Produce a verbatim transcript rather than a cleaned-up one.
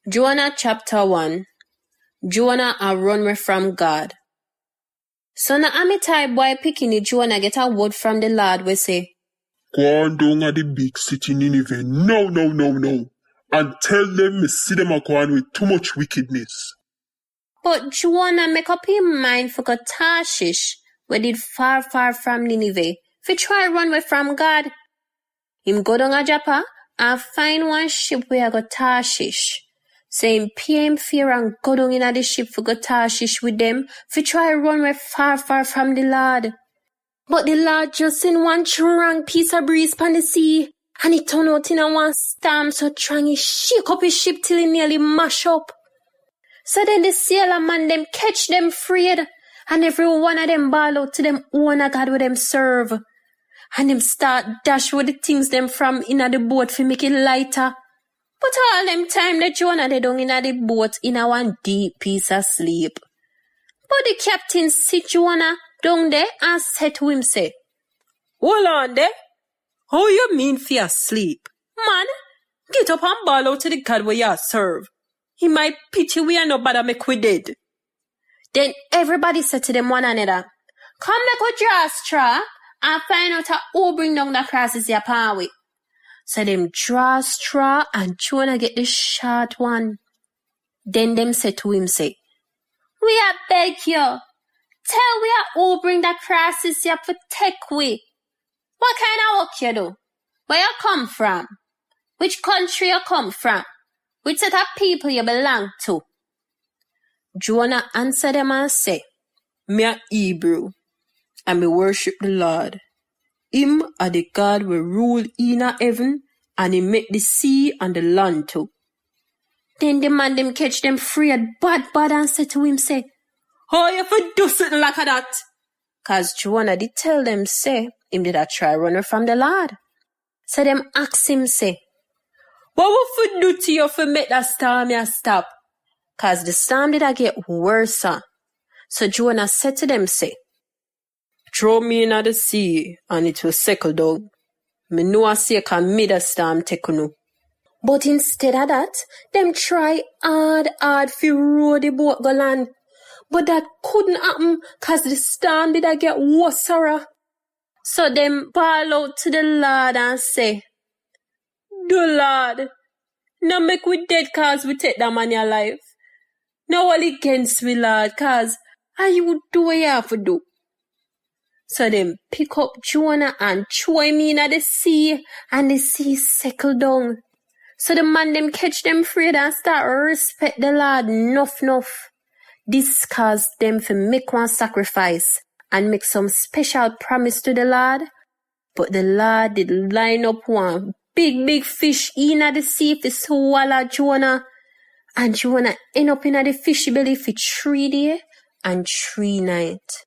Jonah chapter one. Jonah a run away from God. So na Amittai boy pikini Jonah get a word from the Lord we say, Go on down at the big city Nineveh, no, no, no, no, and tell them me see them a go on with too much wickedness. But Jonah make up him mind for go Tarshish, where did far, far from Nineveh, fi try run away from God. Him go down a Joppa and find one ship where go Tarshish. So him pay him fear and go down in the ship for go Tarshish with them, fi try run away far, far from the Lord. But the Lord just send one strong piece of breeze pon the sea, and it turn out in a one storm so strong he shake up his ship till he nearly mash up. So then the sailor man them catch them afraid, and every one of them ball out to them own a God with them serve. And them start dash with the things them from inna the boat fi make it lighter. But all them time the Jonah they down inna the boat in a one deep piece of sleep. But the captain sit Jonah down there and said to him say, "Hold on there. How you mean fi asleep? Man, get up and ball out to the God where you serve. He might pity we and no bother make we dead." Then everybody said to them one another, "Come make we draw a straw and find out who bring down the crosses your pan with." So them draw a straw and Jonah get the short one. Then them said to him say, "We are beg you. Tell we are who bring the crosses you for take we. What kind of work you do? Where you come from? Which country you come from? Which set of people you belong to?" Jonah answered them and say, "Me a Hebrew, and me worship the Lord. Him a the God we rule in a heaven, and he make the sea and the land too." Then the man them catch them afraid bad bad and said to him say, "How you for do something like that?" Cause Jonah did tell them say, him did a try runner from the Lord. So them ask him say, "What would for do to you for make that storm ya stop?" Cause the storm did a get worse. So Jonah said to them say, "Throw me in the sea and it will settle down. Me know I say can me the storm take no." But instead of that, them try hard hard fi row the boat go land. But that couldn't happen cause the storm did a get worse. So them ball out to the Lord and say, "The Lord, now make we dead cause we take that man your life. Now all against we, Lord, cause how you would do what you have to do." So them pick up Jonah and throw him in the sea, and the sea settle down. So the man them catch them afraid and start respect the Lord nuff nuff. This caused them to make one sacrifice and make some special promise to the Lord. But the Lord did line up one big big fish in the sea to swallow Jonah. And Jonah end up in the fishy belly for three days and three nights.